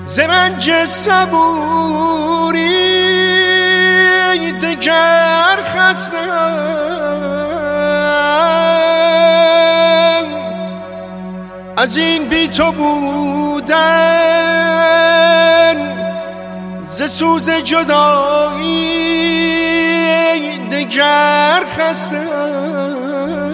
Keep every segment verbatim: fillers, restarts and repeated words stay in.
ز رنج صبوری دگر خستم، از این بی تو بودن ز سوز جدایی دگر خستم.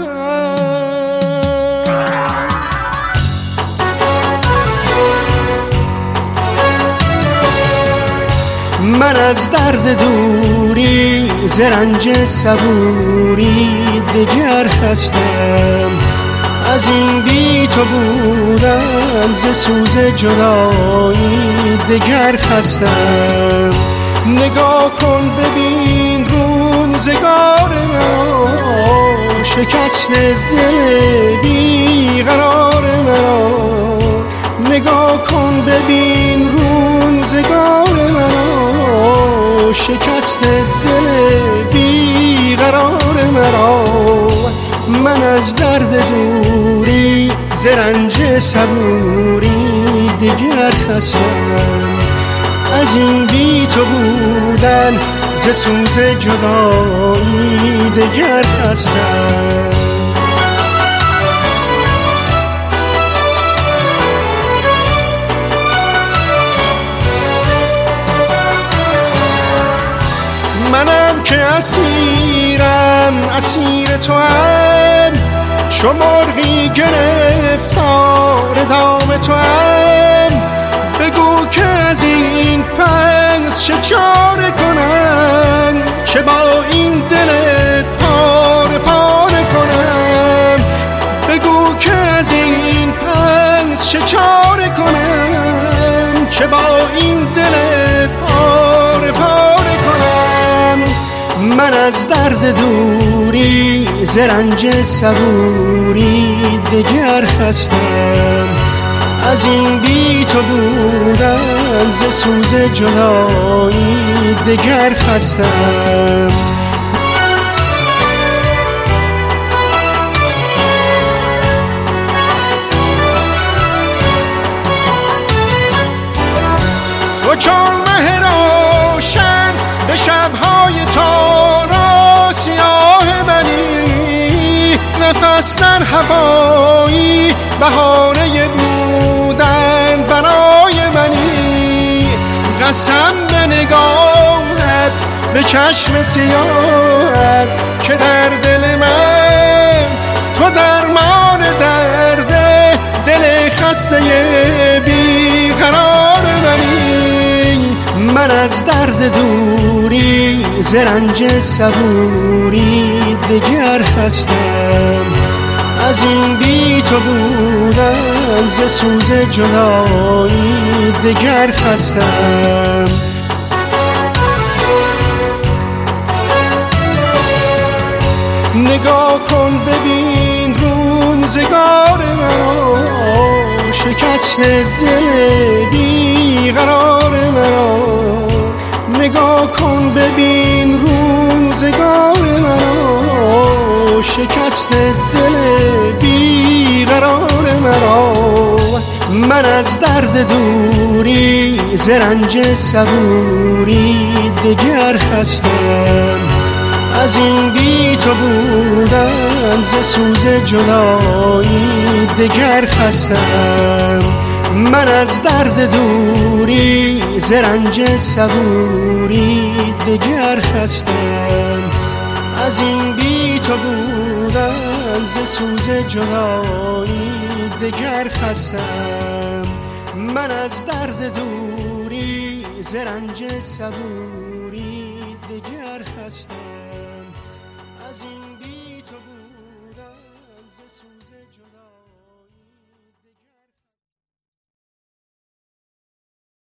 من از درد دوری ز رنج صبوری دگر خستم، از این بی تو بودن ز سوز جدایی دگر خستم. نگاه کن ببین روزگار من، شکست دل بیقرار من. نگاه کن ببین روزگار من، شکست دل بیقرار مرا. من از درد دوری ز رنج صبوری دگر خستم، از این بی تو بودن ز سوز جدایی دگر خستم. منم که اسیرم اسیر تو هم، چو مرغی گرفتار دام تو هم. بگو که از این پس چه چاره کنم، چه با این دل پاره پاره کنم. بگو که از این پس چه چاره کنم، چه با این دل پاره پاره کنم. من از درد دوری ز رنج صبوری دگر خستم، از این بی تو بودن ز سوز جدایی دگر خستم. تو چون مه روشن به شبهای تارا سیاه منی، نفس در هوایی بهانه بودن برای منی. قسم به نگاهت به چشم سیاهت که در دل من تو درمان درد دل خسته بیقرار منی. من از درد دوری ز رنج صبوری دگر خستم، از این بی تو بودن ز سوز جدایی دگر خستم. نگاه کن ببین روزگار من، شکست دل بیقرار من. نگاه کن ببین روزگار من، شکست دل بیقرار مرا. من از درد دوری ز رنج صبوری دگر خستم، از این بی تو بودن ز سوز جدایی دگر خستم. من از درد دوری ز رنج صبوری دگر خستم، از این بی تو بودن ز سوز جدایی دگر خستم. من از درد دوری ز رنج صبوری دگر خستم، از این بی تو